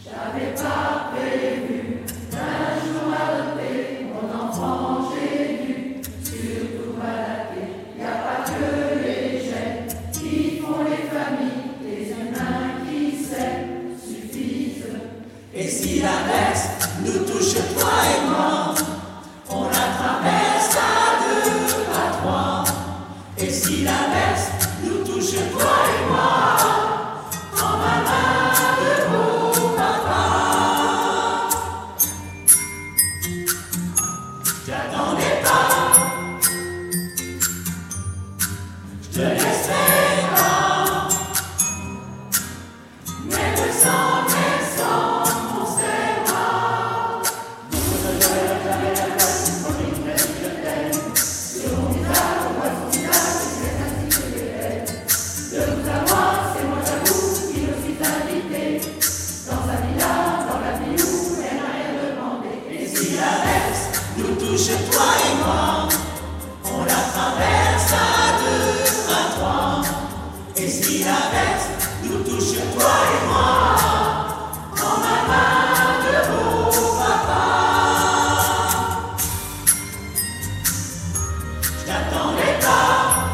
J'avais pas prévu qu'un jour adopter mon enfant, j'ai dû surtout m'adapter. Y a pas que les gènes qui font les familles, les humains qui s'aiment suffisent. Et si l'inverse nous touche, toi et moi, on la traverse à deux, à trois. Et si l'inverse nous touche, toi et moi, prends ma main de mon papa. J'attendais pas, je te laisserai pas, mais sans on s'aimera. Sur mon visage, on voit son visage, c'est ainsi que je l'ai. De vous avoir, c'est moi j'avoue, qui me suis invité dans sa villa, dans la vie où elle n'a rien demandé. Et si l'inverse nous touche, toi et moi, on la traverse à deux, à trois. Et si l'inverse nous touche, toi et moi, prends ma main de mon papa. Je t'attendrai pas,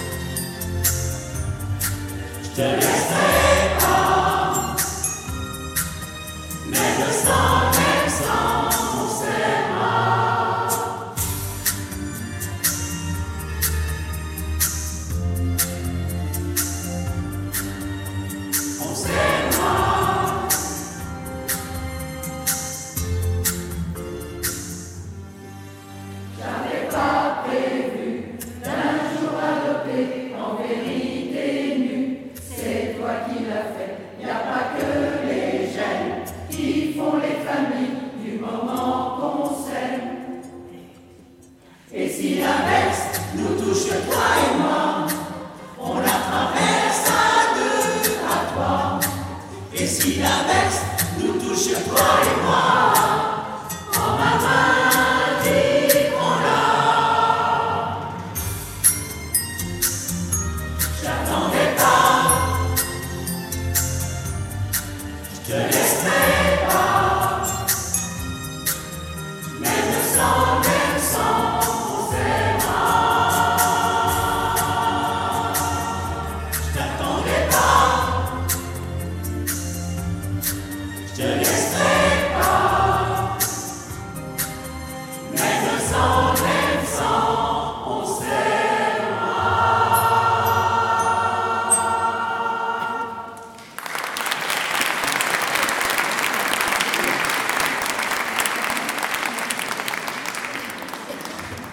je te laisserai pas, mais même sans, on s'aimera. On s'aimera. J'avais pas prévu d'un jour adopter en vérité nue. C'est toi qui l'as fait. Y a pas que les gènes qui font les familles du moment qu'on s'aime. Et si l'inverse nous touche, toi et moi, on la traverse à deux, à trois. Et si l'inverse nous touche, toi et moi, prends ma main, dis qu'on l'a. J'attendais pas, je te laisserai pas, même sans, on s'aimera. Je t'attendais pas, je te laisserai